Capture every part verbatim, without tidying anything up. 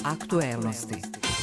Aktuelnosti.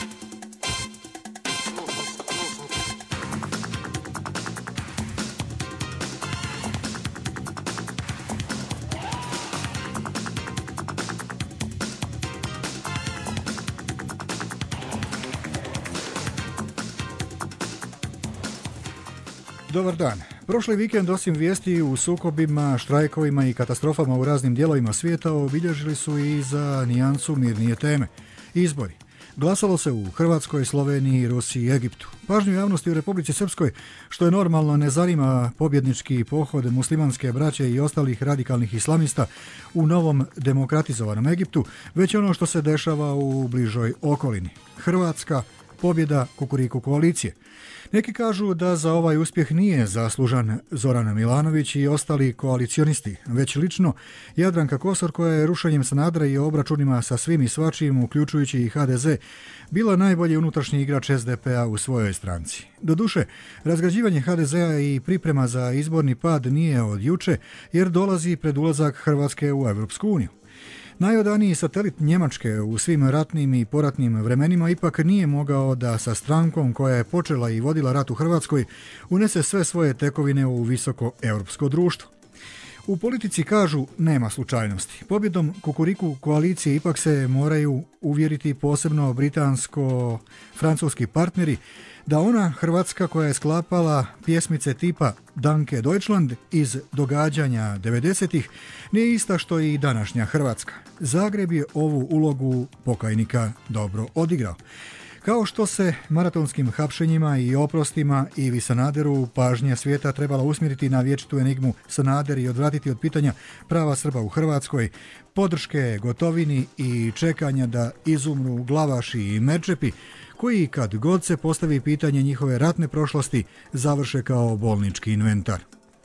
Dobar dan. Prošli vikend, osim vijesti u sukobima, štrajkovima i katastrofama u raznim dijelovima svijeta, obilježili su i za nijansu mirnije teme. Izbori. Glasalo se u Hrvatskoj, Sloveniji, Rusiji i Egiptu. Pažnju javnosti u Republici Srpskoj, što je normalno, ne zanima pobjednički pohod muslimanske braće i ostalih radikalnih islamista u novom demokratizovanom Egiptu, već ono što se dešava u bližoj okolini. Hrvatska pobjeda Kukuriku koalicije. Neki kažu da za ovaj uspjeh nije zaslužan Zoran Milanović i ostali koalicionisti, već lično Jadranka Kosor, koja je rušenjem Sanadera i obračunima sa svim i svačim, uključujući i ha de ze, bila najbolji unutrašnji igrač es de pe a u svojoj stranci. Doduše, razgrađivanje ha de zea i priprema za izborni pad nije od juče, jer dolazi pred ulazak Hrvatske u Europsku uniju. Najodaniji satelit Njemačke u svim ratnim i poratnim vremenima ipak nije mogao da sa strankom koja je počela i vodila rat u Hrvatskoj unese sve svoje tekovine u visoko europsko društvo. U politici kažu nema slučajnosti. Pobjedom Kukuriku koalicije ipak se moraju uvjeriti posebno britansko-francuski partneri da ona Hrvatska koja je sklapala pjesmice tipa Danke Deutschland iz događanja devedesetih nije ista što i današnja Hrvatska. Zagreb je ovu ulogu pokajnika dobro odigrao. Kao što se maratonskim hapšenjima i oprostima Ivi Sanaderu pažnja svijeta trebala usmjeriti na vječitu enigmu Sanader i odvratiti od pitanja prava Srba u Hrvatskoj, podrške Gotovini i čekanja da izumru Glavaši i Merčepi, koji kad god se postavi pitanje njihove ratne prošlosti završe kao bolnički inventar.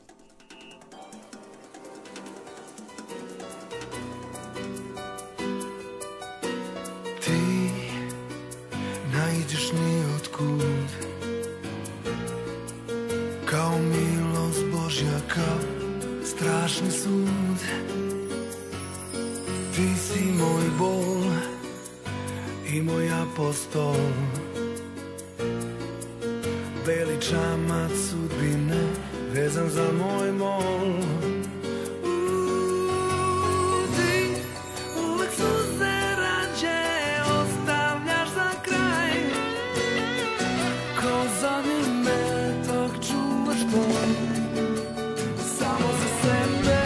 Ti naiđeš nijotkud, kao milost Božja, kao strašni sud. Ti si moj bol i moj apostol, beli čamac sudbine vezan za moj mol. Ti uvek suze rađe ostavljaš za kraj, ko zadnji metak čuvaš tvoj samo za sebe.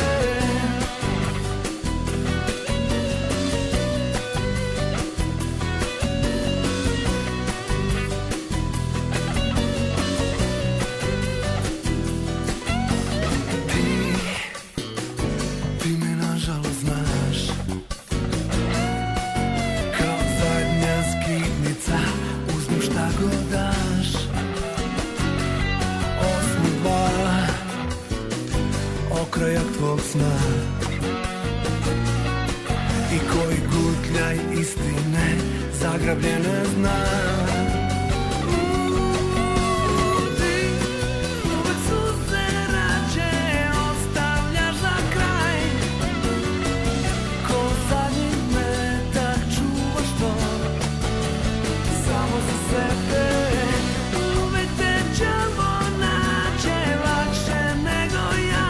Krajak tvog sna i koji gutljaj istine zagrabljene zna. Ti uvek suze rađe ostavljaš za kraj, ko zadnji metak čuvaš to samo za sebe. Uvek te đavo nađe lakše nego ja,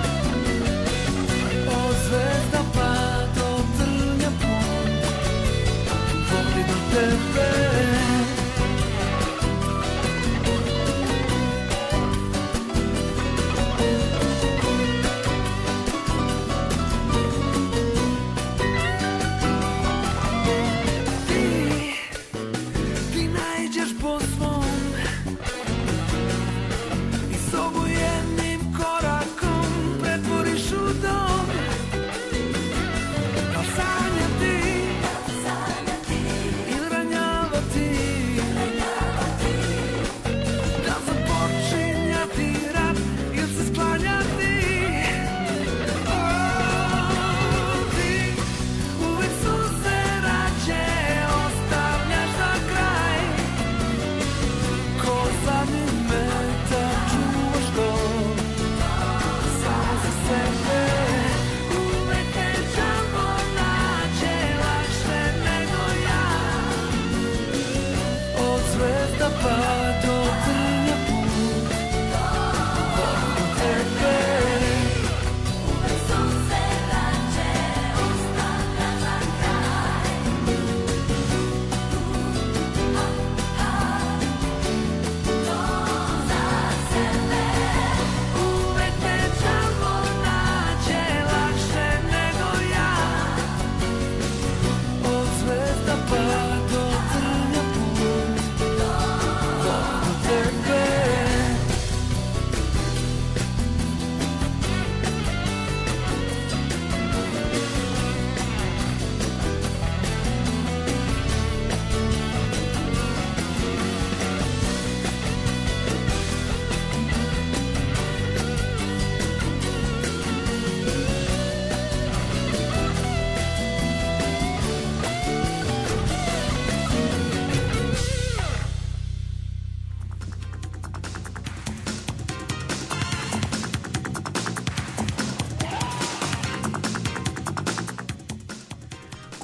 zvezda pa do trnja pun, voli do tebe.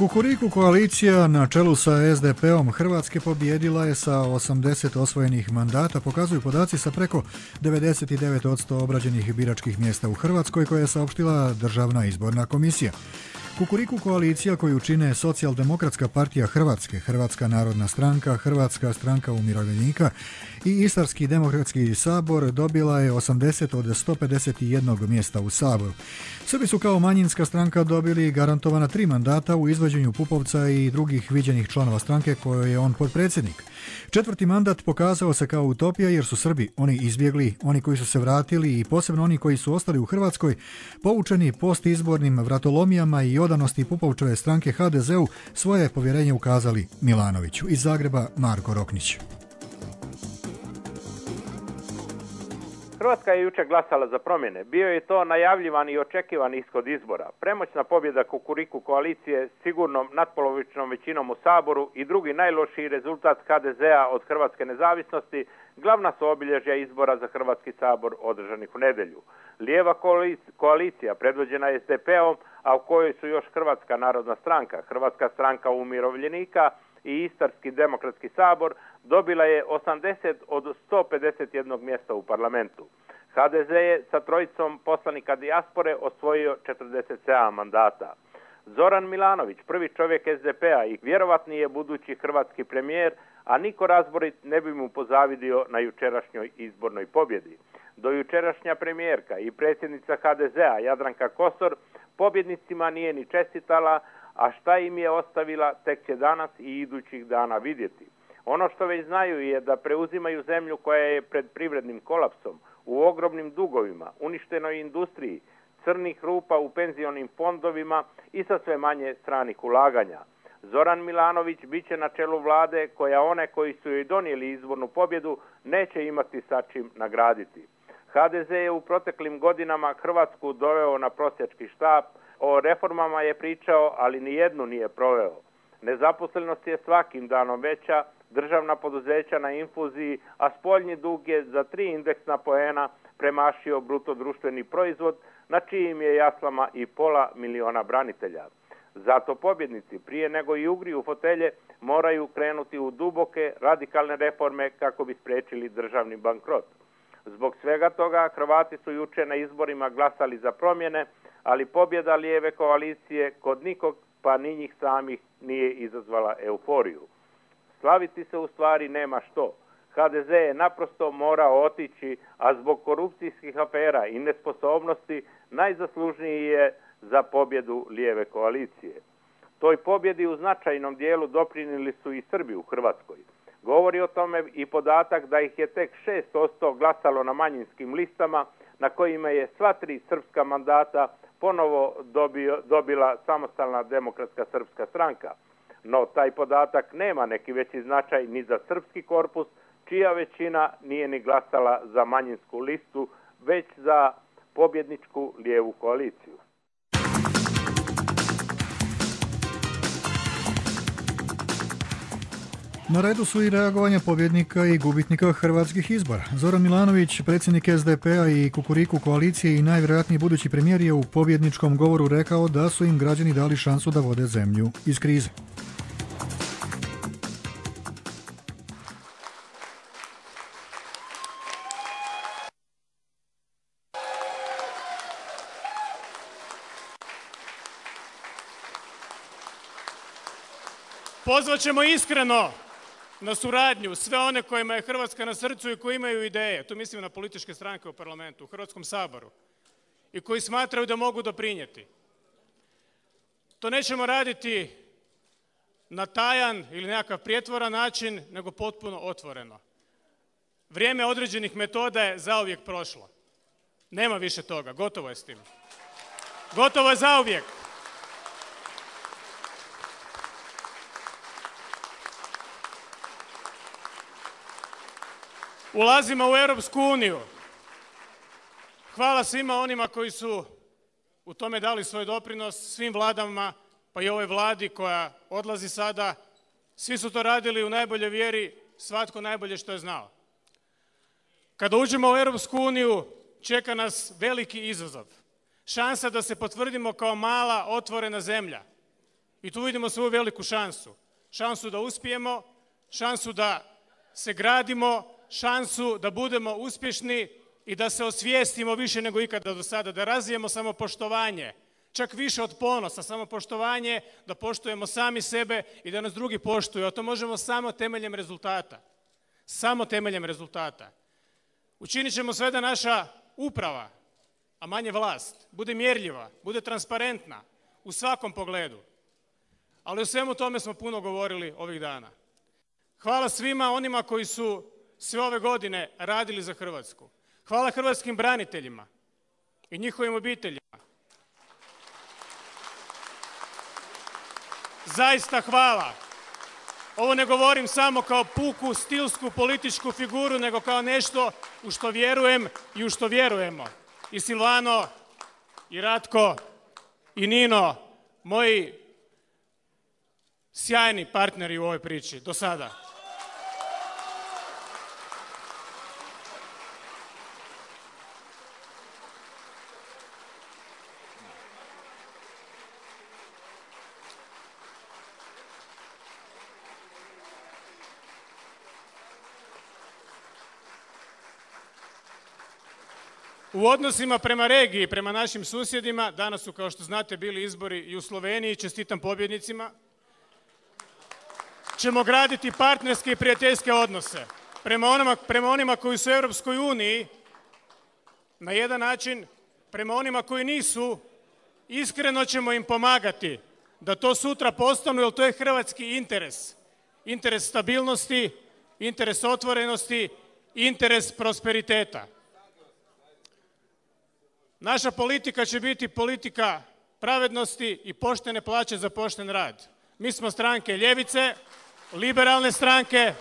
Kukuriku koalicija na čelu sa es de pe-om Hrvatske pobijedila je sa osamdeset osvojenih mandata, pokazuju podaci sa preko devedeset devet posto obrađenih biračkih mjesta u Hrvatskoj koje je saopštila Državna izborna komisija. Kukuriku koalicija koju čine Socijaldemokratska partija Hrvatske, Hrvatska narodna stranka, Hrvatska stranka umirovljenika i Istarski demokratski sabor dobila je osamdeset od sto pedeset jedan mjesta u saboru. Srbi su kao manjinska stranka dobili garantovana tri mandata u izvođenju Pupovca i drugih viđenih članova stranke koje je on potpredsjednik. Četvrti mandat pokazao se kao utopija jer su Srbi, oni izbjegli, oni koji su se vratili i posebno oni koji su ostali u Hrvatskoj, poučeni postizbornim vratolomijama i odanosti Pupovčeve stranke ha de ze-u, svoje povjerenje ukazali Milanoviću. Iz Zagreba Marko Roknić. Hrvatska je jučer glasala za promjene. Bio je to najavljivan i očekivan ishod izbora. Premoćna pobjeda Kukuriku koalicije s sigurnom natpolovičnom većinom u Saboru i drugi najlošiji rezultat ha de ze-a od hrvatske nezavisnosti glavna su obilježja izbora za Hrvatski sabor održanih u nedjelju. Lijeva koalicija predvođena es de pe-om, a u kojoj su još Hrvatska narodna stranka, Hrvatska stranka umirovljenika i Istarski demokratski sabor, dobila je osamdeset od sto pedeset jedan mjesta u parlamentu. ha de ze je sa trojicom poslanika dijaspore osvojio četrdeset sedam mandata. Zoran Milanović, prvi čovjek es de pe-a i vjerovatni je budući hrvatski premijer, a niko razborit ne bi mu pozavidio na jučerašnjoj izbornoj pobjedi. Do jučerašnja premijerka i predsjednica ha de ze-a Jadranka Kosor pobjednicima nije ni čestitala, a šta im je ostavila tek će danas i idućih dana vidjeti. Ono što već znaju je da preuzimaju zemlju koja je pred privrednim kolapsom, u ogromnim dugovima, uništenoj industriji, crnih rupa u penzionim fondovima i sa sve manje stranih ulaganja. Zoran Milanović bit će na čelu vlade koja one koji su joj donijeli izbornu pobjedu neće imati sa čim nagraditi. ha de ze je u proteklim godinama Hrvatsku doveo na prosjački štap, o reformama je pričao, ali ni jednu nije proveo. Nezaposlenost je svakim danom veća, državna poduzeća na infuziji, a spoljni dug je za tri indeksna poena premašio bruto društveni proizvod, na čijim je jaslama i pola miliona branitelja. Zato pobjednici, prije nego i ugriju fotelje, moraju krenuti u duboke, radikalne reforme kako bi spriječili državni bankrot. Zbog svega toga Hrvati su jučer na izborima glasali za promjene, ali pobjeda lijeve koalicije kod nikog, pa ni njih samih, nije izazvala euforiju. Slaviti se u stvari nema što. ha de ze je naprosto morao otići, a zbog korupcijskih afera i nesposobnosti najzaslužniji je za pobjedu lijeve koalicije. Toj pobjedi u značajnom dijelu doprinijeli su i Srbi u Hrvatskoj. Govori o tome i podatak da ih je tek šest posto glasalo na manjinskim listama, na kojima je sva tri srpska mandata ponovo dobio, dobila samostalna demokratska srpska stranka. No taj podatak nema neki veći značaj ni za srpski korpus, čija većina nije ni glasala za manjinsku listu, već za pobjedničku lijevu koaliciju. Na redu su i reagovanja pobjednika i gubitnika hrvatskih izbora. Zoran Milanović, predsjednik es de pe-a i Kukuriku koalicije i najvjerojatniji budući premijer, je u pobjedničkom govoru rekao da su im građani dali šansu da vode zemlju iz krize. Pozvat ćemo iskreno na suradnju sve one kojima je Hrvatska na srcu i koji imaju ideje, tu mislim na političke stranke u parlamentu, u Hrvatskom saboru, i koji smatraju da mogu doprinijeti. To nećemo raditi na tajan ili nekakav prijetoran način, nego potpuno otvoreno. Vrijeme određenih metoda je zauvijek prošlo. Nema više toga, gotovo je s tim. Gotovo je zauvijek. Ulazimo u Europsku uniju. Hvala svima onima koji su u tome dali svoj doprinos, svim vladama, pa i ovoj vladi koja odlazi sada. Svi su to radili u najboljoj vjeri, svatko najbolje što je znao. Kada uđemo u Europsku uniju, čeka nas veliki izazov. Šansa da se potvrdimo kao mala, otvorena zemlja. I tu vidimo svoju veliku šansu. Šansu da uspijemo, šansu da se gradimo, šansu da budemo uspješni i da se osvijestimo više nego ikada do sada, da razvijemo samopoštovanje, čak više od ponosa, samopoštovanje, da poštujemo sami sebe i da nas drugi poštuju, a to možemo samo temeljem rezultata. Samo temeljem rezultata. Učinit ćemo sve da naša uprava, a manje vlast, bude mjerljiva, bude transparentna u svakom pogledu. Ali o svemu tome smo puno govorili ovih dana. Hvala svima onima koji su sve ove godine radili za Hrvatsku. Hvala hrvatskim braniteljima i njihovim obiteljima. Zaista hvala. Ovo ne govorim samo kao puku, stilsku, političku figuru, nego kao nešto u što vjerujem i u što vjerujemo. I Silvano, i Ratko, i Nino, moji sjajni partneri u ovoj priči do sada. U odnosima prema regiji, prema našim susjedima, danas su, kao što znate, bili izbori i u Sloveniji, čestitam pobjednicima, ćemo graditi partnerske i prijateljske odnose. Prema onima, prema onima koji su u Europskoj uniji, na jedan način, prema onima koji nisu, iskreno ćemo im pomagati da to sutra postanu, jer to je hrvatski interes. Interes stabilnosti, interes otvorenosti, interes prosperiteta. Naša politika će biti politika pravednosti i poštene plaće za pošten rad. Mi smo stranke ljevice, liberalne stranke.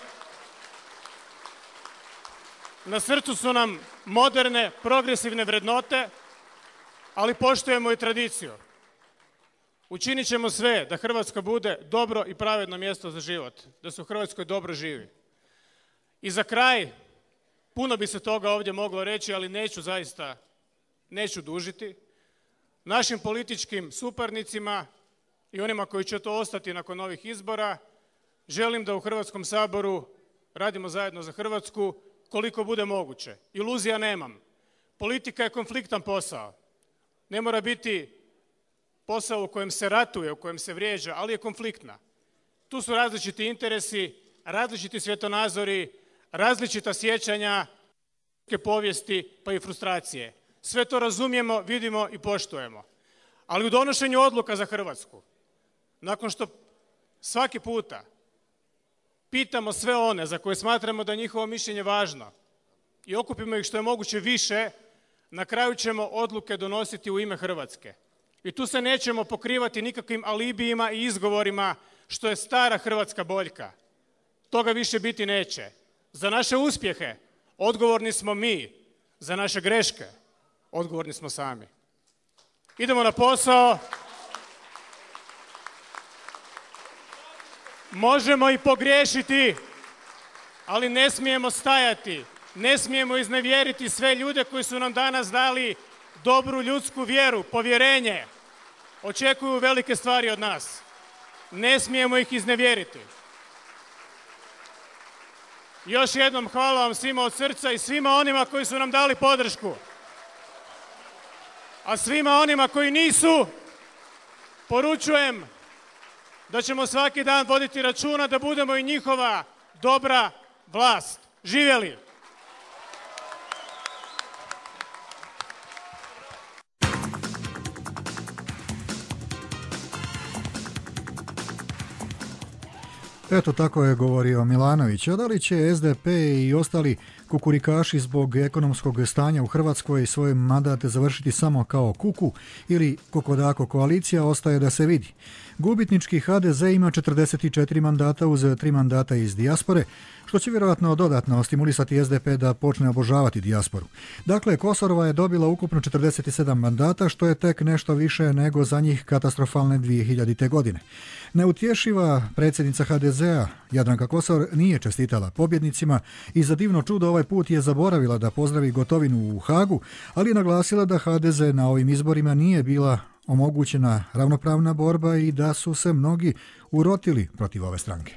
Na srcu su nam moderne, progresivne vrednote, ali poštujemo i tradiciju. Učinit ćemo sve da Hrvatska bude dobro i pravedno mjesto za život, da se u Hrvatskoj dobro živi. I za kraj, puno bi se toga ovdje moglo reći, ali neću zaista Neću dužiti. Našim političkim suparnicima i onima koji će to ostati nakon ovih izbora, želim da u Hrvatskom saboru radimo zajedno za Hrvatsku koliko bude moguće. Iluzija nemam. Politika je konfliktan posao. Ne mora biti posao u kojem se ratuje, u kojem se vrijeđa, ali je konfliktna. Tu su različiti interesi, različiti svjetonazori, različita sjećanja, povijesti pa i frustracije. Sve to razumijemo, vidimo i poštujemo. Ali u donošenju odluka za Hrvatsku, nakon što svaki puta pitamo sve one za koje smatramo da je njihovo mišljenje važno i okupimo ih što je moguće više, na kraju ćemo odluke donositi u ime Hrvatske. I tu se nećemo pokrivati nikakvim alibijima i izgovorima što je stara hrvatska boljka. Toga više biti neće. Za naše uspjehe odgovorni smo mi, za naše greške odgovorni smo sami. Idemo na posao. Možemo i pogriješiti, ali ne smijemo stajati. Ne smijemo iznevjeriti sve ljude koji su nam danas dali dobru ljudsku vjeru, povjerenje. Očekuju velike stvari od nas. Ne smijemo ih iznevjeriti. Još jednom hvala vam svima od srca i svima onima koji su nam dali podršku. A svima onima koji nisu, poručujem da ćemo svaki dan voditi računa da budemo i njihova dobra vlast. Živjeli! Eto, tako je govorio Milanović. A da li će es de pe i ostali kukurikaši zbog ekonomskog stanja u Hrvatskoj svoj mandat završiti samo kao kuku ili kokodako koalicija, ostaje da se vidi. Gubitnički ha de ze ima četrdeset četiri mandata uz tri mandata iz dijaspore, što će vjerojatno dodatno stimulisati es de pe da počne obožavati dijasporu. Dakle, Kosorova je dobila ukupno četrdeset sedam mandata, što je tek nešto više nego za njih katastrofalne dvije hiljadite. godine. Neutješiva predsjednica ha de zea Jadranka Kosor nije čestitala pobjednicima i za divno čudo ovaj put je zaboravila da pozdravi Gotovinu u Hagu, ali je naglasila da ha de ze na ovim izborima nije bila omogućena ravnopravna borba i da su se mnogi urotili protiv ove stranke.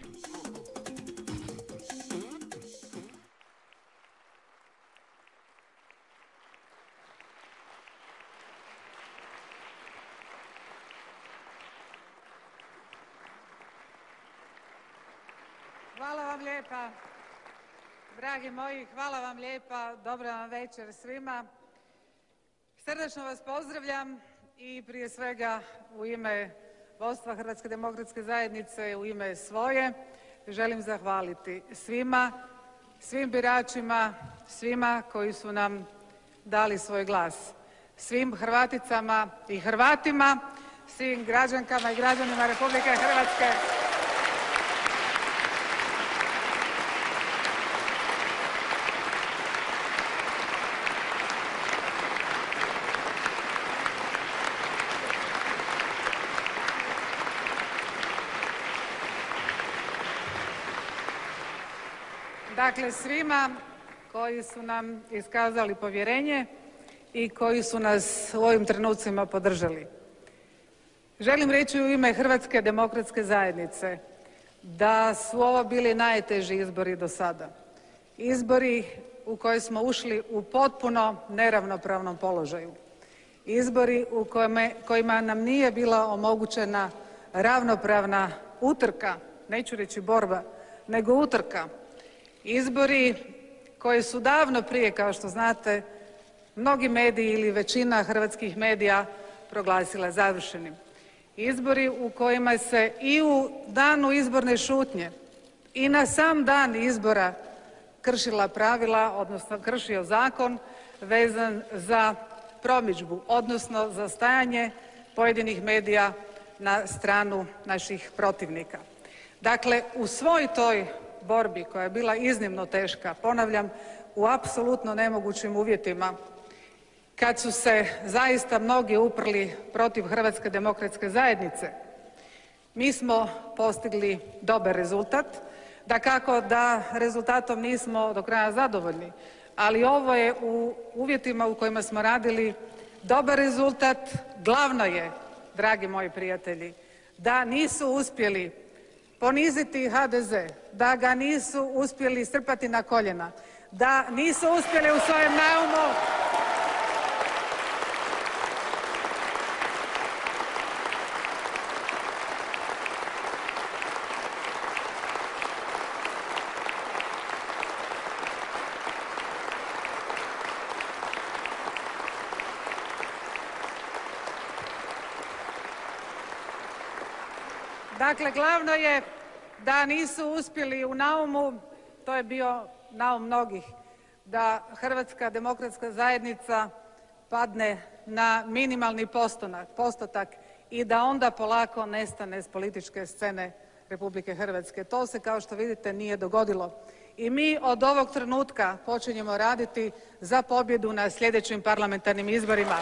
Hvala vam lijepa, dragi moji, hvala vam lijepa, dobra vam večer svima. Srdačno vas pozdravljam i prije svega u ime vodstva Hrvatske demokratske zajednice, u ime svoje, želim zahvaliti svima, svim biračima, svima koji su nam dali svoj glas, svim Hrvaticama i Hrvatima, svim građankama i građanima Republike Hrvatske. Dakle, svima koji su nam iskazali povjerenje i koji su nas u ovim trenucima podržali. Želim reći u ime Hrvatske demokratske zajednice da su ovo bili najteži izbori do sada. Izbori u koje smo ušli u potpuno neravnopravnom položaju. Izbori u kojima, kojima nam nije bila omogućena ravnopravna utrka, neću reći borba, nego utrka. Izbori koji su davno prije, kao što znate, mnogi mediji ili većina hrvatskih medija proglasila završenim. Izbori u kojima se i u danu izborne šutnje i na sam dan izbora kršila pravila, odnosno kršio zakon vezan za promidžbu, odnosno za stajanje pojedinih medija na stranu naših protivnika. Dakle, u svoj toj borbi koja je bila iznimno teška, ponavljam, u apsolutno nemogućim uvjetima, kad su se zaista mnogi uprli protiv Hrvatske demokratske zajednice, mi smo postigli dobar rezultat. Dakako da rezultatom nismo do kraja zadovoljni, ali ovo je u uvjetima u kojima smo radili dobar rezultat. Glavno je, dragi moji prijatelji, da nisu uspjeli poniziti ha de ze, da ga nisu uspjeli strpati na koljena, da nisu uspjeli u svojem naumu Dakle, glavno je da nisu uspjeli u naumu, to je bio naum mnogih, da Hrvatska demokratska zajednica padne na minimalni postotak, postotak i da onda polako nestane s političke scene Republike Hrvatske. To se, kao što vidite, nije dogodilo. I mi od ovog trenutka počinjemo raditi za pobjedu na sljedećim parlamentarnim izborima.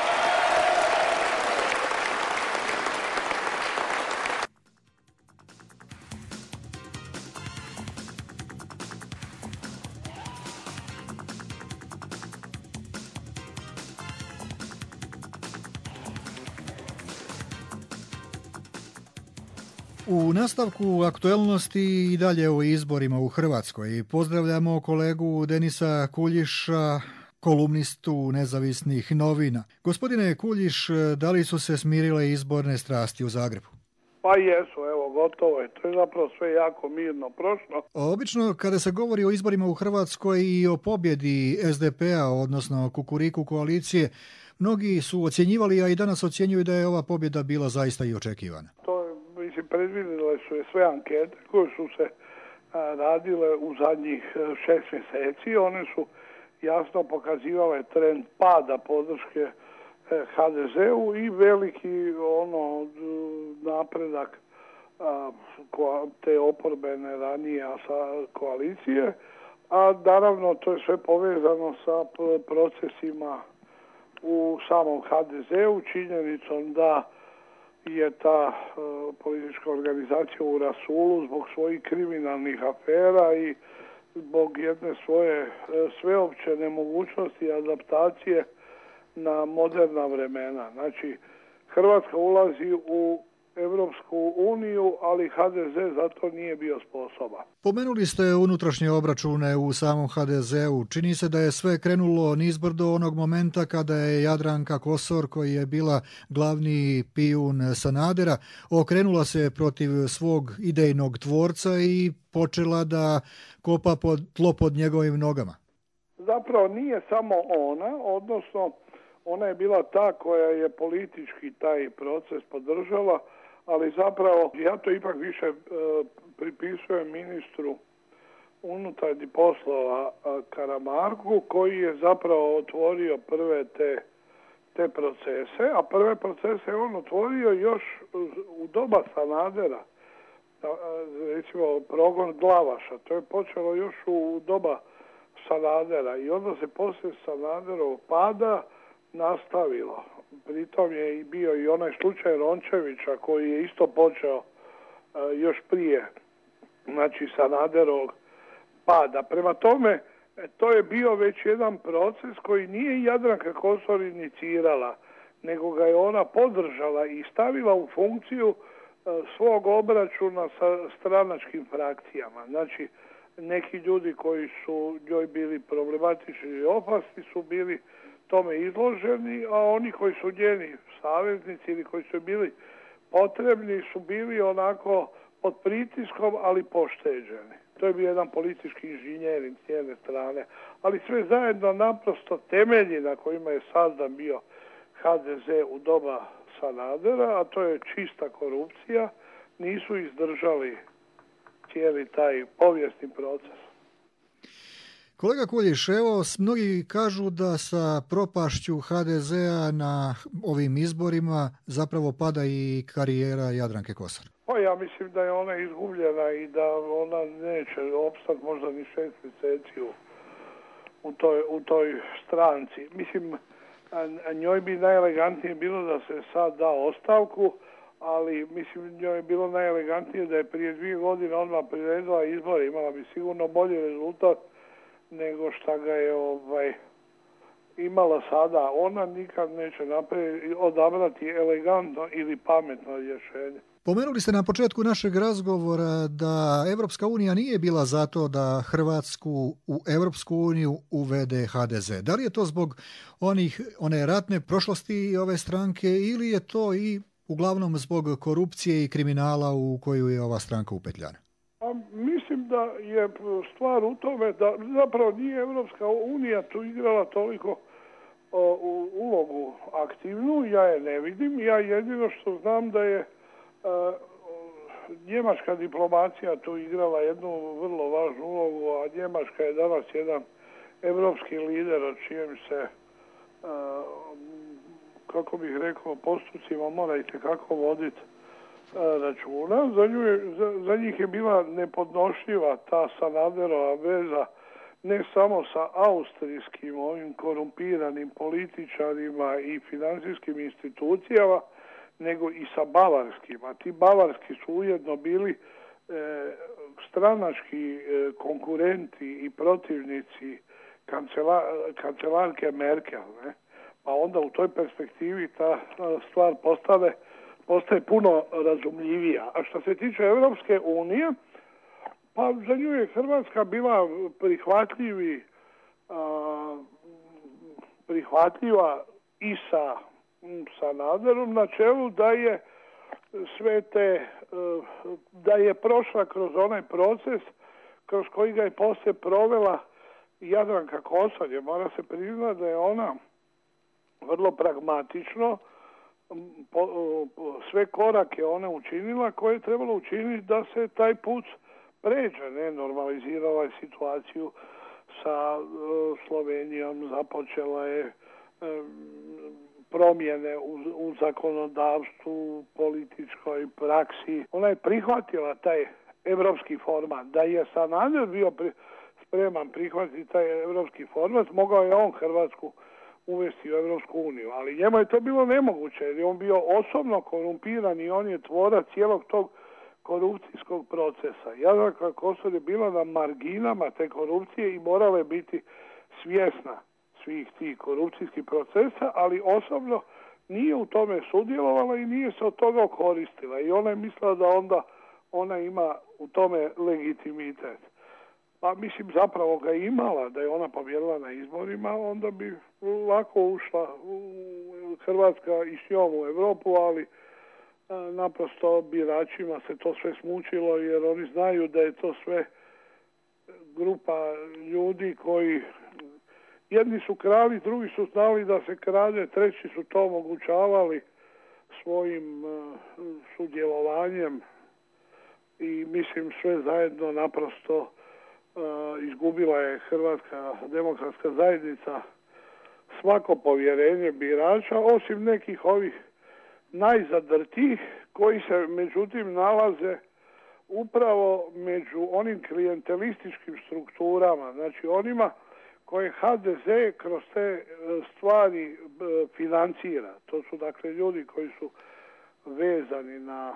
U nastavku aktuelnosti i dalje o izborima u Hrvatskoj pozdravljamo kolegu Denisa Kuljiša, kolumnistu nezavisnih novina. Gospodine Kuljiš, da li su se smirile izborne strasti u Zagrebu? Pa jesu, evo, gotovo je. To je zapravo sve jako mirno prošlo. Obično kada se govori o izborima u Hrvatskoj i o pobjedi es de pe a, odnosno Kukuriku koalicije, mnogi su ocjenjivali, a i danas ocjenjuju da je ova pobjeda bila zaista i očekivana. To Mislim, predvidjele su je sve ankete koje su se a, radile u zadnjih šest mjeseci. One su jasno pokazivale trend pada podrške e, ha de ze-u i veliki ono napredak a, ko, te oporbene ranije sa koalicije. A naravno to je sve povezano sa procesima u samom ha de ze-u, činjenicom da je ta uh, politička organizacija u rasulu zbog svojih kriminalnih afera i zbog jedne svoje uh, sveopće nemogućnosti i adaptacije na moderna vremena. Znači, Hrvatska ulazi u Europsku uniju, ali ha de ze za to nije bio sposoban. Pomenuli ste unutrašnje obračune u samom ha de zeu. Čini se da je sve krenulo nizbrdo onog momenta kada je Jadranka Kosor, koji je bila glavni pijun Sanadera, okrenula se protiv svog idejnog tvorca i počela da kopa pod tlo pod njegovim nogama. Zapravo nije samo ona, odnosno ona je bila ta koja je politički taj proces podržala, ali zapravo ja to ipak više e, pripisujem ministru unutarnjih poslova Karamarku, koji je zapravo otvorio prve te, te procese, a prve procese je on otvorio još u doba Sanadera, recimo progon Glavaša, to je počelo još u doba Sanadera i onda se poslije Sanaderovog pada nastavilo. Pritom je i bio i onaj slučaj Rončevića koji je isto počeo uh, još prije, znači Sanaderovog pada. Prema tome, to je bio već jedan proces koji nije Jadranka Kosor inicirala, nego ga je ona podržala i stavila u funkciju uh, svog obračuna sa stranačkim frakcijama. Znači, neki ljudi koji su njoj bili problematični i opasni su bili tome izloženi, a oni koji su njeni saveznici ili koji su bili potrebni su bili onako pod pritiskom, ali pošteđeni. To je bio jedan politički inženjering s jedne strane, ali sve zajedno naprosto temelji na kojima je sazdan bio ha de ze u doba Sanadera, a to je čista korupcija, nisu izdržali cijeli taj povijesni proces. Kolega Kuljiš, evo, mnogi kažu da sa propašću ha de zea na ovim izborima zapravo pada i karijera Jadranke Kosor. Pa ja mislim da je ona izgubljena i da ona neće opstati možda ni šest mjeseci u, u, toj, u toj stranci. Mislim, a njoj bi najelegantnije bilo da se sad da ostavku, ali mislim njoj je bilo najelegantnije da je prije dvije godine odmah priredila izbore, imala bi sigurno bolji rezultat nego šta ga je ovaj imala sada. Ona nikad neće napraviti, odabrati elegantno ili pametno rješenje. Pomenuli ste na početku našeg razgovora da Evropska unija nije bila zato da Hrvatsku u Evropsku uniju uvede ha de ze. Da li je to zbog onih, one ratne prošlosti ove stranke ili je to i uglavnom zbog korupcije i kriminala u koju je ova stranka upetljana? A mislim da je stvar u tome da zapravo nije Evropska unija tu igrala toliko o, u, ulogu aktivnu, ja je ne vidim. Ja jedino što znam da je a, njemačka diplomacija tu igrala jednu vrlo važnu ulogu, a Njemačka je danas jedan evropski lider o čijem se a, kako bih rekao, postupcima mora itekako voditi računa. Za, nju je, za, za njih je bila nepodnošljiva ta Sanaderova veza ne samo sa austrijskim ovim korumpiranim političarima i financijskim institucijama, nego i sa bavarskim. A ti bavarski su ujedno bili e, stranački e, konkurenti i protivnici kancela, kancelarke Merkel, ne? Pa onda u toj perspektivi ta stvar postane, postaje puno razumljivija. A što se tiče Evropske unije, pa za nju je Hrvatska bila prihvatljivi, a, prihvatljiva i sa Sanaderom na čelu da je sve te, da je prošla kroz onaj proces kroz koji ga je poslije provela Jadranka Kosor. Je mora se priznati da je ona vrlo pragmatično po, po, sve korake ona učinila koje je trebalo učiniti da se taj put pređe, ne, normalizirala je situaciju sa uh, Slovenijom, započela je uh, promjene u, u zakonodavstvu, političkoj praksi. Ona je prihvatila taj evropski format. Da je Sanader bio pri, spreman prihvatiti taj evropski format, mogao je on Hrvatsku uvesti u Evropsku uniju, ali njemu je to bilo nemoguće jer je on bio osobno korumpiran i on je tvorac cijelog tog korupcijskog procesa. Jadranka Kosor je bila na marginama te korupcije i morala je biti svjesna svih tih korupcijskih procesa, ali osobno nije u tome sudjelovala i nije se od toga koristila. I ona je mislila da onda ona ima u tome legitimitet. Pa mislim zapravo ga imala, da je ona pobjedila na izborima, onda bi lako ušla u Hrvatska i s njom u Europu, ali naprosto biračima se to sve smučilo jer oni znaju da je to sve grupa ljudi koji jedni su krali, drugi su znali da se krade, treći su to omogućavali svojim sudjelovanjem i mislim sve zajedno naprosto izgubila je Hrvatska demokratska zajednica svako povjerenje birača, osim nekih ovih najzadrtijih koji se međutim nalaze upravo među onim klijentelističkim strukturama, znači onima koje ha de ze kroz te stvari financira. To su dakle ljudi koji su vezani na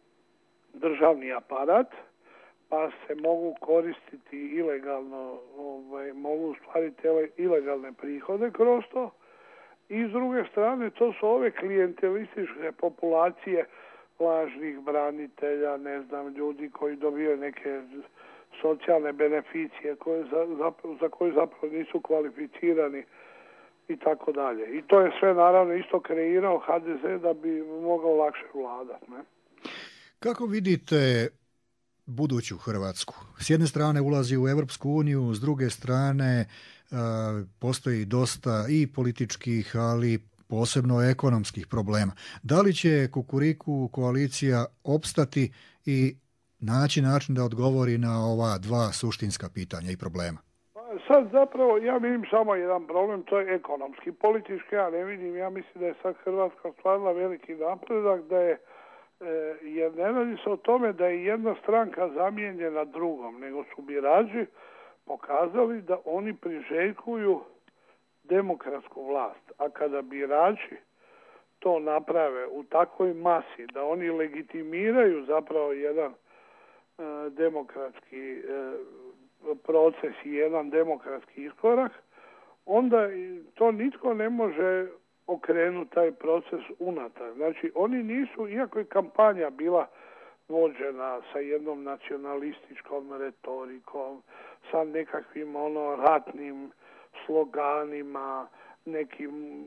državni aparat, pa se mogu koristiti ilegalno, ovaj, mogu stvariti ilegalne prihode kroz to. I s druge strane, to su ove klijentelističke populacije lažnih branitelja, ne znam, ljudi koji dobijaju neke socijalne beneficije koje za, za, za koje zapravo nisu kvalificirani i tako dalje. I to je sve naravno isto kreirao ha de ze da bi mogao lakše vladati. Ne? Kako vidite buduću Hrvatsku? S jedne strane ulazi u Europsku uniju, s druge strane postoji dosta i političkih, ali posebno ekonomskih problema. Da li će Kukuriku koalicija opstati i naći način da odgovori na ova dva suštinska pitanja i problema? Sad zapravo ja vidim samo jedan problem, to je ekonomski. Politički ja ne vidim, ja mislim da je sad Hrvatska stvarila veliki napredak, da je jer ne radi se o tome da je jedna stranka zamijenjena drugom, nego su birači pokazali da oni priželjkuju demokratsku vlast. A kada birači to naprave u takvoj masi, da oni legitimiraju zapravo jedan e, demokratski e, proces i jedan demokratski iskorak, onda to nitko ne može okrenuti taj proces unatrag. Znači, oni nisu, iako je kampanja bila vođena sa jednom nacionalističkom retorikom, sa nekakvim ono ratnim sloganima, nekim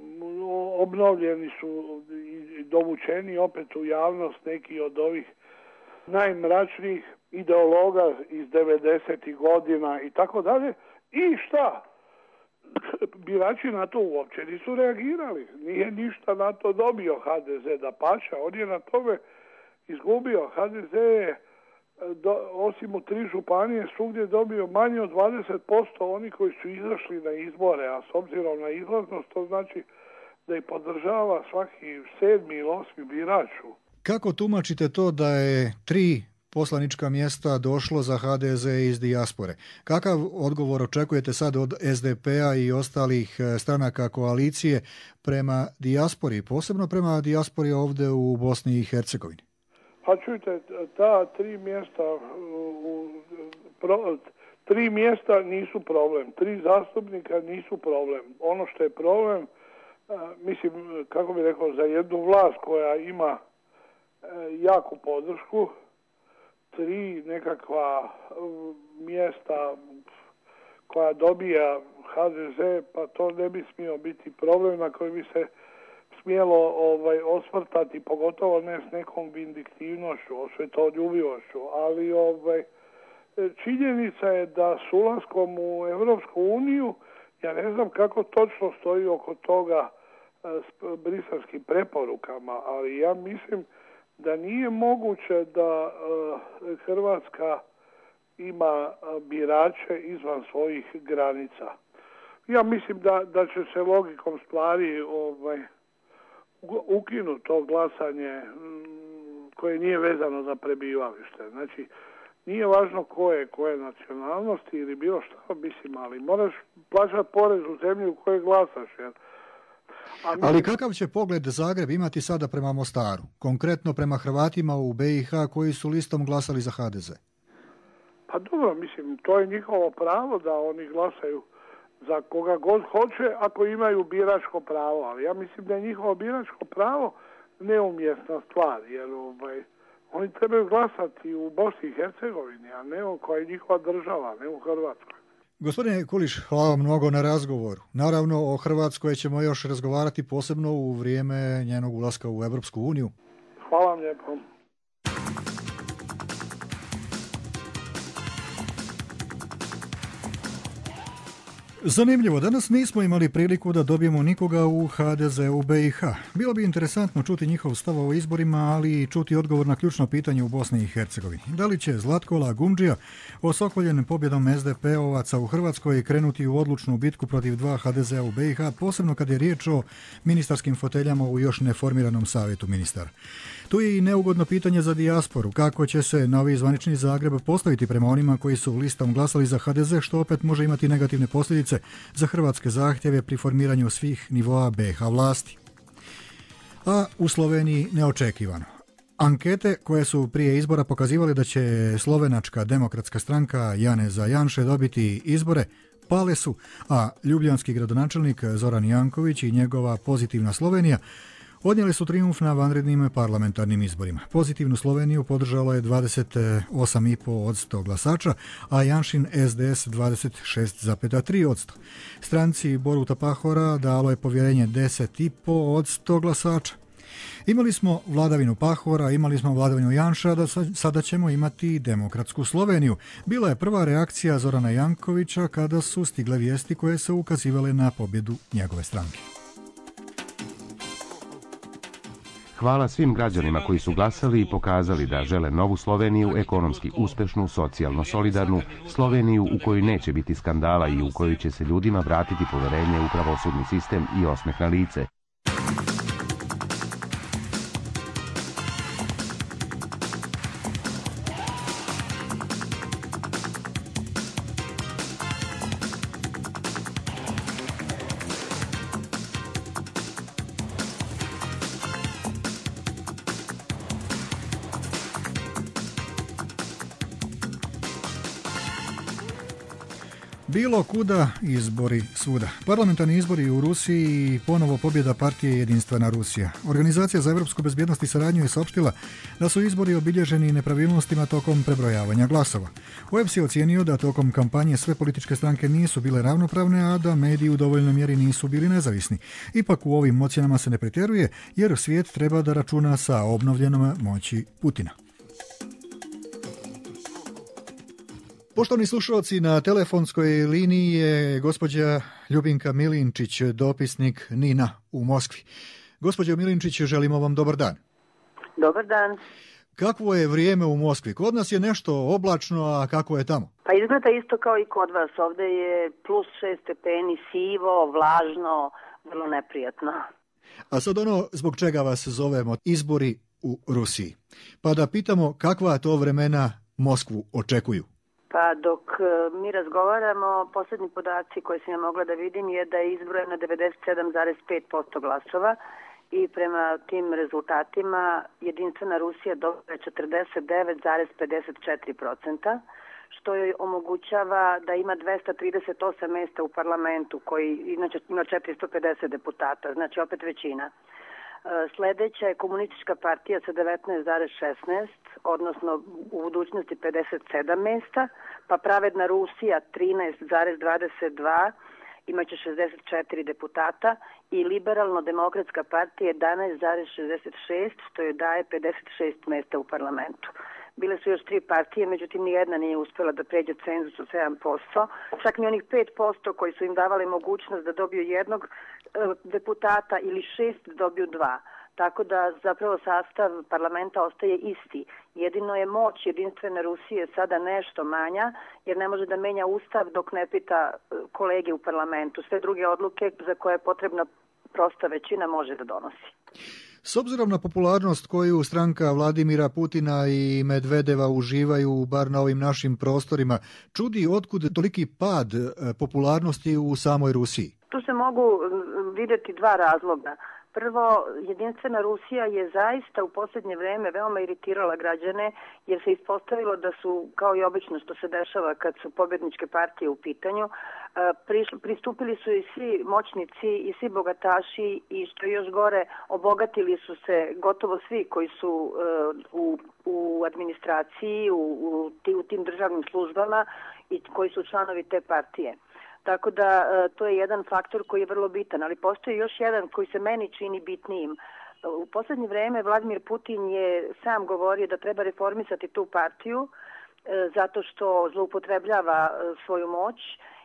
obnovljeni su i dovučeni opet u javnost neki od ovih najmračnijih ideologa iz devedesetih godina i tako dalje. I šta? Birači na to uopće nisu reagirali. Nije ništa na to dobio ha de ze, dapače, on je na tome izgubio. ha de ze je do, osim u tri županije svugdje dobio manje od dvadeset posto oni koji su izašli na izbore, a s obzirom na izlaznost to znači da ih podržava svaki sedmi ili osmi biraču. Kako tumačite to da je tri poslanička mjesta došlo za ha de ze iz dijaspore? Kakav odgovor očekujete sad od es de pea i ostalih stranaka koalicije prema dijaspori, posebno prema dijaspori ovdje u Bosni i Hercegovini? Pa čujte, ta tri mjesta u, pro, tri mjesta nisu problem, tri zastupnika nisu problem. Ono što je problem, mislim, kako bih rekao, za jednu vlast koja ima jaku podršku, tri nekakva mjesta koja dobija ha de ze, pa to ne bi smio biti problem na koji bi se smjelo ovaj, osvrtati, pogotovo ne s nekom vindiktivnošću, osvetoljubivošću, ali ovaj, činjenica je da s ulaskom u Europsku uniju, ja ne znam kako točno stoji oko toga s briselskim preporukama, ali ja mislim da nije moguće da uh, Hrvatska ima birače izvan svojih granica. Ja mislim da, da će se logikom stvari ovaj, ukinuti to glasanje m, koje nije vezano za prebivalište. Znači, nije važno ko je, koje nacionalnosti ili bilo što, mislim, ali moraš plaćati porez u zemlji u kojoj glasaš, jer ali kakav će pogled Zagreb imati sada prema Mostaru, konkretno prema Hrvatima u be i ha koji su listom glasali za ha de ze? Pa dobro, mislim, to je njihovo pravo da oni glasaju za koga god hoće ako imaju biračko pravo, ali ja mislim da je njihovo biračko pravo neumjesna stvar, jer ovaj, oni trebaju glasati u Bosni i Hercegovini, a ne u koja je njihova država, ne u Hrvatskoj. Gospodine Kuliš, hvala vam mnogo na razgovoru. Naravno, o Hrvatskoj ćemo još razgovarati posebno u vrijeme njenog ulaska u Europsku uniju. Hvala vam lijepo. Zanimljivo, danas nismo imali priliku da dobijemo nikoga u ha de ze u be i ha. Bilo bi interesantno čuti njihov stav o izborima, ali i čuti odgovor na ključno pitanje u Bosni i Hercegovini. Da li će Zlatko Lagumdžija, osokoljen pobjedom es de pe ovaca u Hrvatskoj, krenuti u odlučnu bitku protiv dva ha de ze u be i ha, posebno kad je riječ o ministarskim foteljama u još neformiranom savjetu ministara. Tu je i neugodno pitanje za dijasporu, kako će se novi zvanični Zagreb postaviti prema onima koji su listom glasali za ha de ze, što opet može imati negativne posljedice za hrvatske zahtjeve pri formiranju svih nivoa be ha vlasti. A u Sloveniji neočekivano. Ankete koje su prije izbora pokazivali da će slovenačka demokratska stranka Janeza Janše dobiti izbore, pale su, a ljubljanski gradonačelnik Zoran Janković i njegova pozitivna Slovenija odnijeli su trijumf na vanrednim parlamentarnim izborima. Pozitivnu Sloveniju podržalo je dvadeset osam zarez pet posto glasača, a Janšin es de es dvadeset šest zarez tri posto. Stranci Boruta Pahora dalo je povjerenje deset zarez pet posto glasača. Imali smo vladavinu Pahora, imali smo vladavinu Janša, da sada ćemo imati demokratsku Sloveniju. Bila je prva reakcija Zorana Jankovića kada su stigle vijesti koje su ukazivale na pobjedu njegove stranke. Hvala svim građanima koji su glasali i pokazali da žele novu Sloveniju, ekonomski uspešnu, socijalno solidarnu, Sloveniju u kojoj neće biti skandala i u kojoj će se ljudima vratiti poverenje u pravosudni sistem i osmeh na lice. Bilo kuda, izbori svuda. Parlamentarni izbori u Rusiji i ponovo pobjeda partije Jedinstvena Rusija. Organizacija za europsku bezbjednost i saradnju je saopštila da su izbori obilježeni nepravilnostima tokom prebrojavanja glasova. O E P S je ocijenio da tokom kampanje sve političke stranke nisu bile ravnopravne, a da mediji u dovoljnoj mjeri nisu bili nezavisni. Ipak u ovim ocjenama se ne pretjeruje, jer svijet treba da računa sa obnovljenom moći Putina. Poštovani slušalci, na telefonskoj liniji je gospođa Ljubinka Milinčić, dopisnik Nina u Moskvi. Gospođo Milinčić, želimo vam dobar dan. Dobar dan. Kakvo je vrijeme u Moskvi? Kod nas je nešto oblačno, a kako je tamo? Pa izgleda isto kao i kod vas. Ovdje je plus šest stepeni, sivo, vlažno, vrlo neprijatno. A sad ono zbog čega vas zovemo, izbori u Rusiji. Pa da pitamo kakva to vremena Moskvu očekuju. Pa dok mi razgovaramo, posljednji podaci koje sam ja mogla da vidim je da je izbrojeno devedeset sedam zarez pet posto glasova i prema tim rezultatima Jedinstvena Rusija dobila je četrdeset devet zarez pedeset četiri posto, što joj omogućava da ima dvesta trideset osam mjesta u parlamentu, koji inače ima četiristo pedeset deputata, znači opet većina. Sljedeća je Komunistička partija sa devetnaest zarez šesnaest, odnosno u budućnosti pedeset sedam mjesta, pa Pravedna Rusija trinaest zarez dvadeset dva, imaće šezdeset četiri deputata, i Liberalno-demokratska partija jedanaest zarez šezdeset šest, što joj daje pedeset šest mjesta u parlamentu. Bile su još tri partije, međutim nijedna nije uspjela da pređe cenzus od sedam posto. Čak ni onih pet posto koji su im davali mogućnost da dobiju jednog e, deputata ili šest dobiju dva. Tako da zapravo sastav parlamenta ostaje isti. Jedino je moć Jedinstvene Rusije sada nešto manja, jer ne može da menja ustav dok ne pita kolege u parlamentu. Sve druge odluke za koje je potrebna prosta većina može da donosi. S obzirom na popularnost koju stranka Vladimira Putina i Medvedeva uživaju, bar na ovim našim prostorima, čudi otkud toliki pad popularnosti u samoj Rusiji? Tu se mogu vidjeti dva razloga. Prvo, Jedinstvena Rusija je zaista u posljednje vreme veoma iritirala građane jer se ispostavilo da su, kao i obično što se dešava kad su pobjedničke partije u pitanju, pristupili su i svi moćnici i svi bogataši i što je još gore, obogatili su se gotovo svi koji su u, u administraciji, u, u, u tim državnim službama i koji su članovi te partije. Tako da to je jedan faktor koji je vrlo bitan, ali postoji još jedan koji se meni čini bitnijim. U posljednje vreme Vladimir Putin je sam govorio da treba reformisati tu partiju zato što zloupotrebljava svoju moć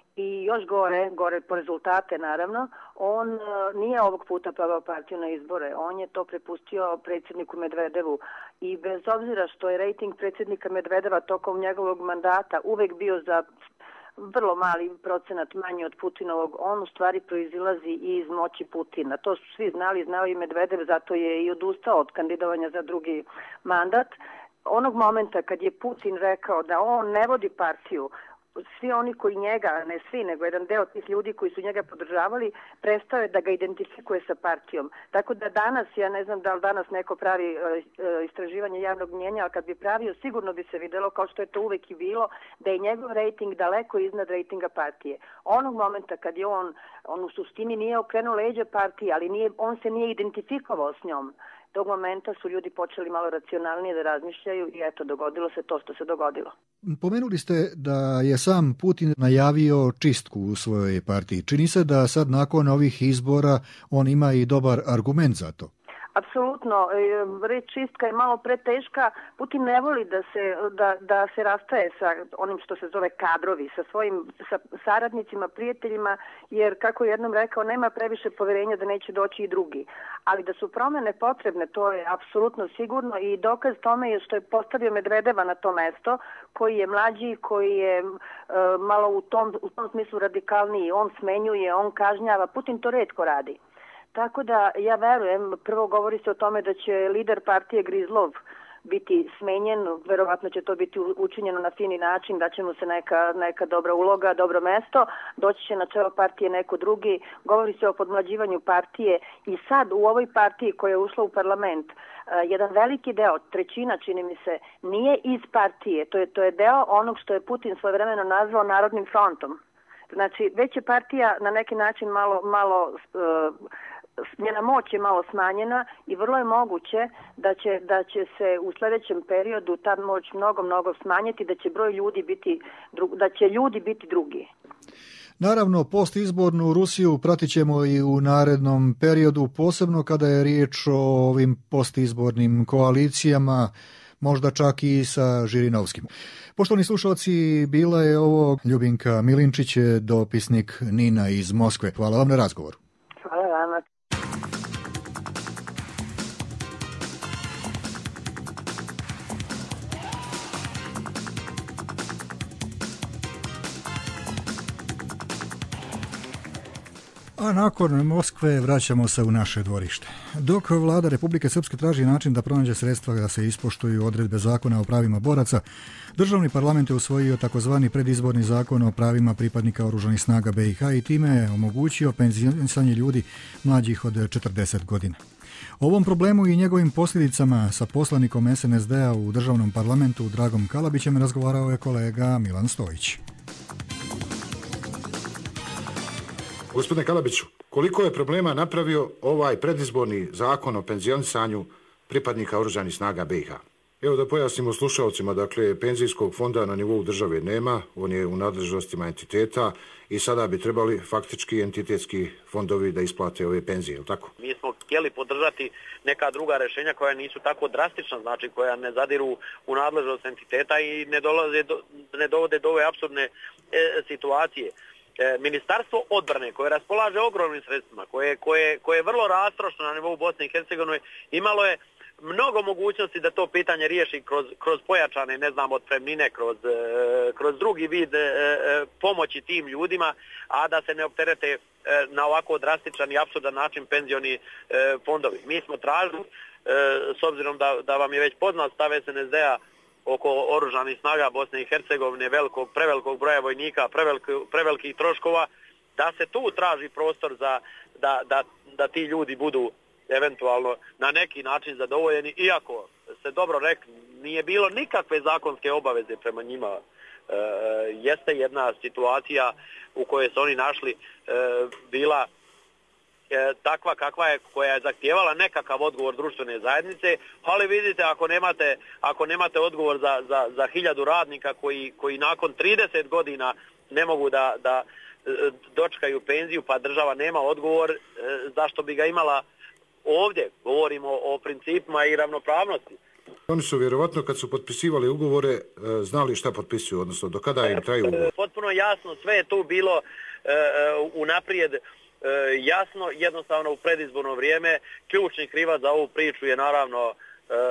i još gore, gore po rezultate naravno, on nije ovog puta proveo partiju na izbore, on je to prepustio predsjedniku Medvedevu i bez obzira što je rejting predsjednika Medvedeva tokom njegovog mandata uvek bio za vrlo mali procenat manji od Putinovog, on u stvari proizilazi iz moći Putina. To su svi znali, znao i Medvedev, zato je i odustao od kandidovanja za drugi mandat. Onog momenta kad je Putin rekao da on ne vodi partiju, svi oni koji njega, ne svi, nego jedan deo tih ljudi koji su njega podržavali, prestao je da ga identifikuje sa partijom. Tako da danas, ja ne znam da li danas neko pravi uh, istraživanje javnog mnjenja, ali kad bi pravio, sigurno bi se videlo, kao što je to uvek i bilo, da je njegov rejting daleko iznad rejtinga partije. Onog momenta kad je on, on u suštini nije okrenuo leđa partije, ali nije, on se nije identifikovao s njom. Tog momenta su ljudi počeli malo racionalnije da razmišljaju i eto, dogodilo se to što se dogodilo. Pomenuli ste da je sam Putin najavio čistku u svojoj partiji. Čini se da sad nakon ovih izbora on ima i dobar argument za to. Apsolutno, reč čistka je malo preteška. Putin ne voli da se, da, da se rastaje sa onim što se zove kadrovi, sa svojim sa saradnicima, prijateljima, jer kako je jednom rekao, nema previše poverenja da neće doći i drugi. Ali da su promjene potrebne, to je apsolutno sigurno i dokaz tome je što je postavio Medvedeva na to mesto, koji je mlađi, koji je uh, malo u tom, u tom smislu radikalniji. On smenjuje, on kažnjava. Putin to retko radi. Tako da ja verujem, prvo govori se o tome da će lider partije Grizlov biti smenjen, verovatno će to biti učinjeno na fini način, da će mu se neka, neka dobra uloga, dobro mesto, doći će na čelo partije neko drugi, govori se o podmlađivanju partije i sad u ovoj partiji koja je ušla u parlament, jedan veliki deo, trećina čini mi se, nije iz partije, to je, to je deo onog što je Putin svojevremeno nazvao Narodnim frontom. Znači, već je partija na neki način malo, malo uh, njena moć je malo smanjena i vrlo je moguće da će, da će se u sljedećem periodu ta moć mnogo, mnogo smanjiti, da će broj ljudi biti, da će ljudi biti drugi. Naravno, postizbornu Rusiju pratit ćemo i u narednom periodu, posebno kada je riječ o ovim postizbornim koalicijama, možda čak i sa Žirinovskim. Poštovani slušalci, bila je ovo Ljubinka Milinčić, dopisnik Nina iz Moskve. Hvala vam na razgovoru. Hvala vama. A nakon Moskve vraćamo se u naše dvorište. Dok vlada Republike Srpske traži način da pronađe sredstva da se ispoštuju odredbe zakona o pravima boraca, državni parlament je usvojio takozvani predizborni zakon o pravima pripadnika oružanih snaga B i H i time je omogućio penzionisanje ljudi mlađih od četrdeset godina. O ovom problemu i njegovim posljedicama sa poslanikom S N S D-a u državnom parlamentu Dragom Kalabićem razgovarao je kolega Milan Stojić. Gospodine Kalabiću, koliko je problema napravio ovaj predizborni zakon o penzionisanju pripadnika oružanih snaga B i H? Evo da pojasnimo slušalcima, dakle, penzijskog fonda na nivou države nema, on je u nadležnostima entiteta i sada bi trebali faktički entitetski fondovi da isplate ove penzije, je li tako? Mi smo htjeli podržati neka druga rješenja koja nisu tako drastična, znači koja ne zadiru u nadležnost entiteta i ne, dolaze do, ne dovode do ove apsurdne e, situacije. Ministarstvo odbrane koje raspolaže ogromnim sredstvima, koje, koje, koje je vrlo rastrošno na nivou Bosne i Hercegovine, imalo je mnogo mogućnosti da to pitanje riješi kroz, kroz pojačane, ne znam, otpremnine, kroz, kroz drugi vid pomoći tim ljudima, a da se ne opterete na ovako drastičan i apsurdan način penzioni fondovi. Mi smo tražili, s obzirom da, da vam je već poznat stav S N S D-a oko oružanih snaga Bosne i Hercegovine, velikog, prevelikog broja vojnika, prevelik, prevelikih troškova, da se tu traži prostor za da, da, da ti ljudi budu eventualno na neki način zadovoljeni, iako se dobro rekli, nije bilo nikakve zakonske obaveze prema njima. E, jeste jedna situacija u kojoj su oni našli e, bila e, takva kakva je, koja je zahtijevala nekakav odgovor društvene zajednice, ali vidite, ako nemate, ako nemate odgovor za, za, za hiljadu radnika koji, koji nakon trideset godina ne mogu da, da dočekaju penziju, pa država nema odgovor, e, zašto bi ga imala ovdje? Govorimo o principima i ravnopravnosti. Oni su vjerovatno kad su potpisivali ugovore znali šta potpisuju, odnosno do kada im traju ugovor. Potpuno jasno, sve je tu bilo e, unaprijed e, jasno, jednostavno u predizborno vrijeme. Ključni krivac za ovu priču je naravno e,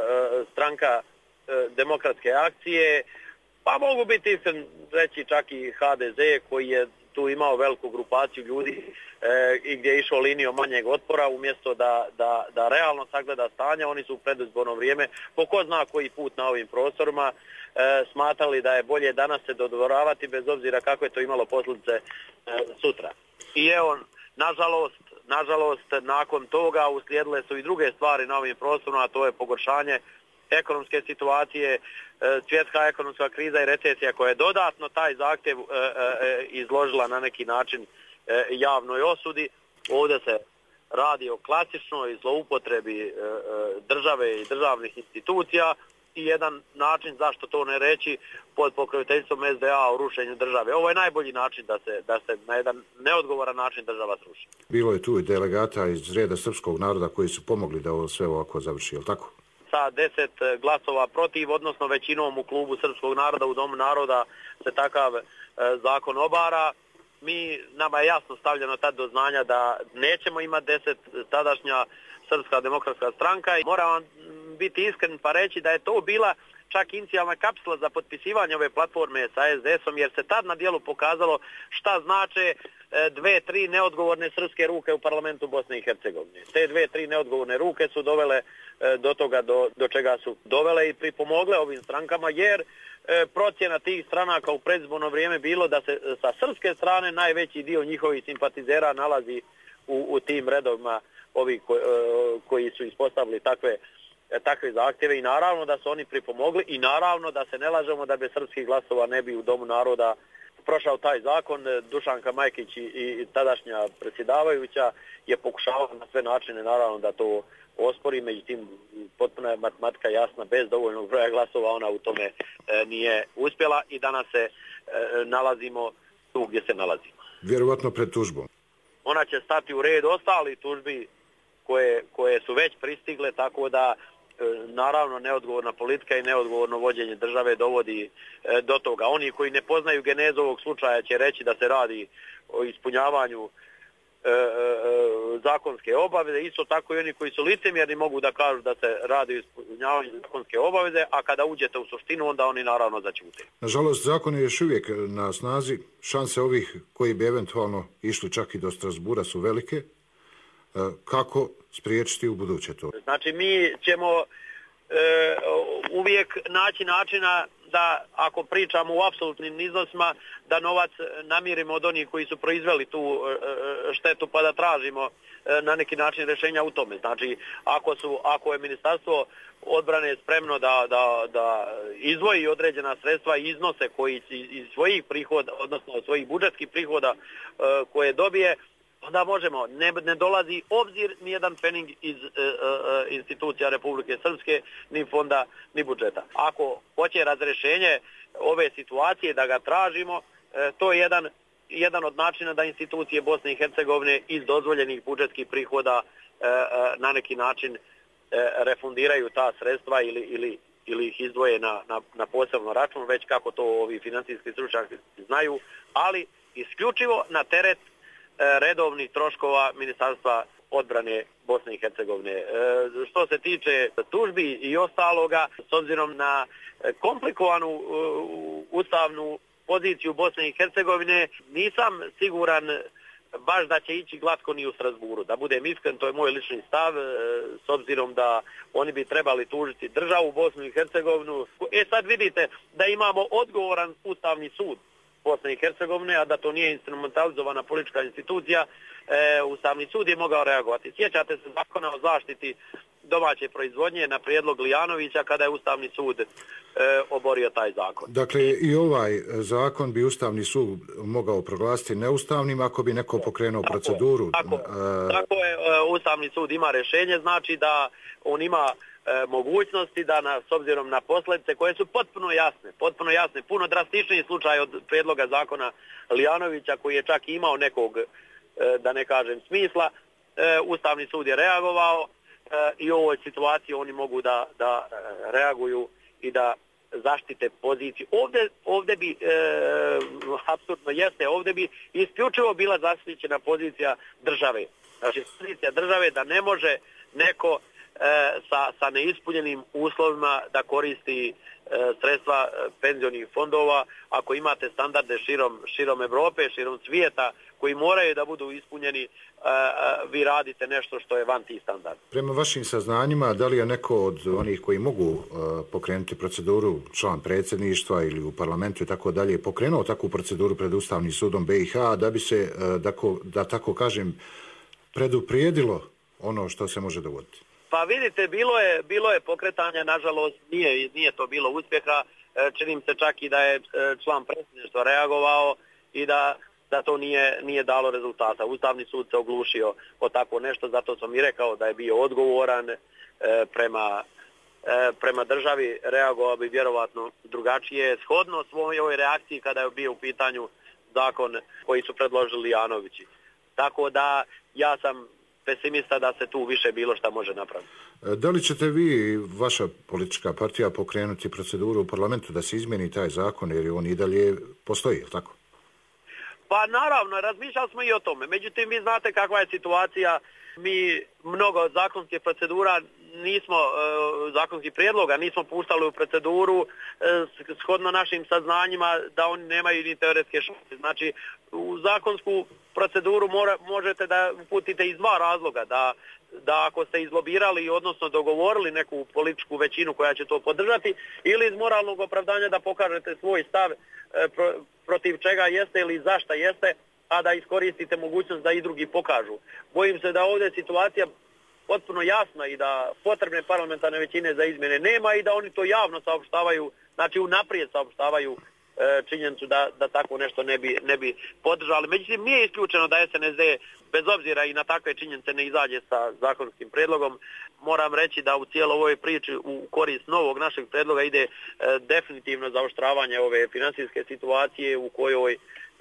stranka e, Demokratske akcije, pa mogu biti iskren reći čak i H D Z koji je tu imao veliku grupaciju ljudi e, i gdje je išao linijom manjeg otpora umjesto da, da, da realno sagleda stanje. Oni su u predizborno vrijeme, po ko zna koji put na ovim prostorima, e, smatrali da je bolje danas se dodvoravati bez obzira kako je to imalo posljedice e, sutra. I evo, nažalost, nažalost, nakon toga uslijedile su i druge stvari na ovim prostorima, a to je pogoršanje ekonomske situacije, svjetska ekonomska kriza i recesija koja je dodatno taj zahtjev e, e, izložila na neki način e, javnoj osudi. Ovdje se radi o klasičnoj zloupotrebi e, e, države i državnih institucija i jedan način, zašto to ne reći, pod pokroviteljstvom S D A o rušenju države. Ovo je najbolji način da se, da se na jedan neodgovoran način država sruši. Bilo je tu i delegata iz reda srpskog naroda koji su pomogli da ovo sve ovako završi, je li tako? Sa deset glasova protiv, odnosno većinom u klubu Srpskog naroda, u Domu naroda se takav e, zakon obara. Mi, nama je jasno stavljeno tad do znanja da nećemo imati deset, tadašnja Srpska demokratska stranka. I moram vam biti iskren pa reći da je to bila čak inicijalna kapsula za potpisivanje ove platforme sa S D S-om, jer se tad na dijelu pokazalo šta znače dve, tri neodgovorne srpske ruke u parlamentu Bosne i Hercegovine. Te dve, tri neodgovorne ruke su dovele do toga do, do čega su dovele i pripomogle ovim strankama, jer e, procjena tih stranaka u predizborno vrijeme bilo da se sa srpske strane najveći dio njihovih simpatizera nalazi u, u tim redovima ovi ko, e, koji su ispostavili takve, e, takve zahtjeve i naravno da su oni pripomogli i naravno da se ne lažemo da bez srpskih glasova ne bi u Domu naroda prošao taj zakon. Dušanka Majkić i, i tadašnja predsjedavajuća je pokušavala na sve načine naravno da to ospori, međutim potpuno je matematika jasna, bez dovoljnog broja glasova ona u tome e, nije uspjela i danas se e, nalazimo tu gdje se nalazimo. Vjerovatno pred tužbom. Ona će stati u red ostali tužbi koje, koje su već pristigle, tako da e, naravno neodgovorna politika i neodgovorno vođenje države dovodi e, do toga. Oni koji ne poznaju genezu ovog slučaja će reći da se radi o ispunjavanju E, e, zakonske obaveze, isto tako i oni koji su licemjerni mogu da kažu da se radi o ispunjavanju zakonske obaveze, a kada uđete u suštinu onda oni naravno začute. Nažalost, zakon je još uvijek na snazi, šanse ovih koji bi eventualno išli čak i do Strasbura su velike. E, kako spriječiti u buduće to? Znači mi ćemo e, uvijek naći načina da ako pričamo u apsolutnim iznosima da novac namirimo od onih koji su proizveli tu štetu pa da tražimo na neki način rješenja u tome. Znači ako, su, ako je Ministarstvo odbrane spremno da, da, da izdvoji određena sredstva i iznose koji iz svojih prihoda, odnosno od svojih budžetskih prihoda koje dobije, onda možemo, ne, ne dolazi obzir ni jedan pening iz e, e, institucija Republike Srpske, ni fonda, ni budžeta. Ako hoće razrešenje ove situacije da ga tražimo, e, to je jedan, jedan od načina da institucije Bosne i Hercegovine iz dozvoljenih budžetskih prihoda e, e, na neki način e, refundiraju ta sredstva ili, ili, ili ih izdvoje na, na, na posebno račun, već kako to ovi financijski stručnjaci znaju, ali isključivo na teret redovnih troškova Ministarstva odbrane Bosne i Hercegovine. E, što se tiče tužbi i ostaloga, s obzirom na komplikovanu uh, ustavnu poziciju Bosne i Hercegovine, nisam siguran baš da će ići glatko ni u Strasburu. Da budem iskren, to je moj lični stav, e, s obzirom da oni bi trebali tužiti državu Bosnu i Hercegovinu. E sad vidite da imamo odgovoran ustavni sud Bosne i Hercegovine, a da to nije instrumentalizovana politička institucija, e, Ustavni sud je mogao reagovati. Sjećate se zakona o zaštiti domaće proizvodnje na prijedlog Lijanovića kada je Ustavni sud e, oborio taj zakon. Dakle, i ovaj zakon bi Ustavni sud mogao proglasiti neustavnim ako bi neko pokrenuo tako, proceduru. Tako, e... tako je, Ustavni sud ima rješenje, znači da on ima e, mogućnosti da na, s obzirom na posljedice koje su potpuno jasne, potpuno jasne, puno drastičniji slučaj od prijedloga zakona Lijanovića koji je čak imao nekog, e, da ne kažem, smisla, e, Ustavni sud je reagovao i u ovoj situaciji oni mogu da, da reaguju i da zaštite poziciju. Ovdje, ovdje bi, e, apsolutno jeste, ovdje bi isključivo bila zaštićena pozicija države. Znači, pozicija države da ne može neko e, sa, sa neispunjenim uslovima da koristi e, sredstva penzionih fondova. Ako imate standarde širom, širom Evrope, širom svijeta, koji moraju da budu ispunjeni, vi radite nešto što je van tih standarda. Prema vašim saznanjima, da li je neko od onih koji mogu pokrenuti proceduru, član predsjedništva ili u parlamentu i tako dalje, pokrenuo takvu proceduru pred Ustavnim sudom B i H da bi se, da, da tako kažem, preduprijedilo ono što se može dogoditi? Pa vidite, bilo je, bilo je pokretanja, nažalost nije, nije to bilo uspjeha, činim se čak i da je član predsjedništva reagovao i da da to nije, nije dalo rezultata. Ustavni sud se oglušio o tako nešto, zato sam i rekao da je bio odgovoran e, prema, e, prema državi, reagovao bi vjerovatno drugačije, shodno svojoj reakciji kada je bio u pitanju zakon koji su predložili Janovići. Tako da ja sam pesimista da se tu više bilo šta može napraviti. Da li ćete vi, vaša politička partija, pokrenuti proceduru u parlamentu da se izmijeni taj zakon, jer on i dalje postoji, je li tako? Pa naravno, razmišljali smo i o tome. Međutim, vi znate kakva je situacija. Mi mnogo zakonskih procedura nismo, zakonskih prijedloga nismo puštali u proceduru shodno našim saznanjima da oni nemaju ni teoretske šanse. Znači, u zakonsku proceduru mora, možete da uputite iz dva razloga. Da, da ako ste izlobirali, odnosno dogovorili neku političku većinu koja će to podržati, ili iz moralnog opravdanja da pokažete svoj stav pro, protiv čega jeste ili zašta jeste, a da iskoristite mogućnost da i drugi pokažu. Bojim se da ovdje je situacija potpuno jasna i da potrebne parlamentarne većine za izmjene nema i da oni to javno saopštavaju, znači unaprijed saopštavaju e, činjenicu da, da tako nešto ne bi, ne bi podržali. Međutim, nije isključeno da S N S D bez obzira i na takve činjenice ne izađe sa zakonskim predlogom. Moram reći da u cijeloj ovoj priči u korist novog našeg predloga ide e, definitivno zaoštravanje ove financijske situacije u kojoj e,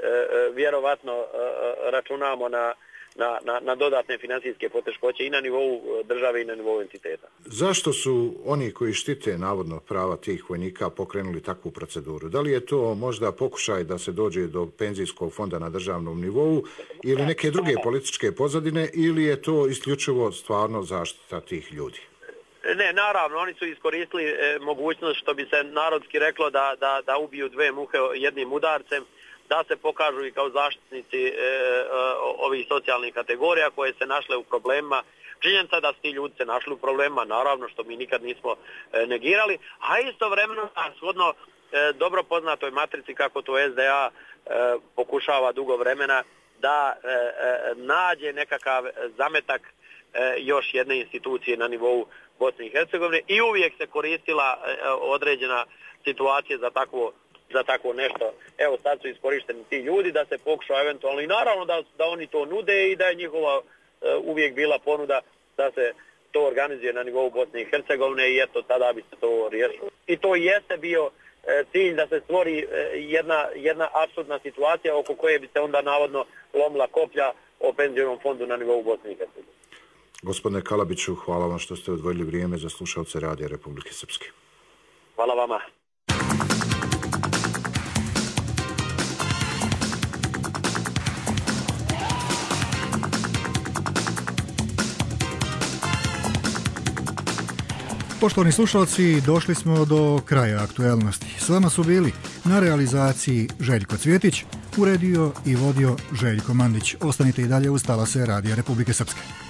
e, vjerovatno e, računamo na Na, na, na dodatne financijske poteškoće i na nivou države i na nivou entiteta. Zašto su oni koji štite navodno prava tih vojnika pokrenuli takvu proceduru? Da li je to možda pokušaj da se dođe do penzijskog fonda na državnom nivou ili neke druge političke pozadine ili je to isključivo stvarno zaštita tih ljudi? Ne, naravno, oni su iskoristili e, mogućnost, što bi se narodski reklo, da, da, da ubiju dve muhe jednim udarcem, da se pokažu i kao zaštitnici e, e, ovih socijalnih kategorija koje se našle u problemima. Činjenica da su ti ljudi se našli u problemima, naravno, što mi nikad nismo e, negirali, a istovremeno, shodno e, dobro poznatoj matrici kako to S D A e, pokušava dugo vremena da e, e, nađe nekakav zametak e, još jedne institucije na nivou Bosne i Hercegovine i uvijek se koristila e, određena situacija za takvo za tako nešto. Evo sad su iskorišteni ti ljudi da se pokuša eventualno i naravno da, da oni to nude i da je njihova uh, uvijek bila ponuda da se to organizuje na nivou Bosne i Hercegovine i eto tada bi se to riješilo. I to jeste bio uh, cilj da se stvori uh, jedna, jedna apsurdna situacija oko koje bi se onda navodno lomila koplja o penzionom fondu na nivou Bosne i Hercegovine. Gospodine Kalabiću, hvala vam što ste odvojili vrijeme za slušalce Radija Republike Srpske. Hvala vama. Poštovani slušalci, došli smo do kraja aktuelnosti. S vama su bili na realizaciji Željko Cvjetić, uredio i vodio Željko Mandić. Ostanite i dalje uz talase Radija Republike Srpske.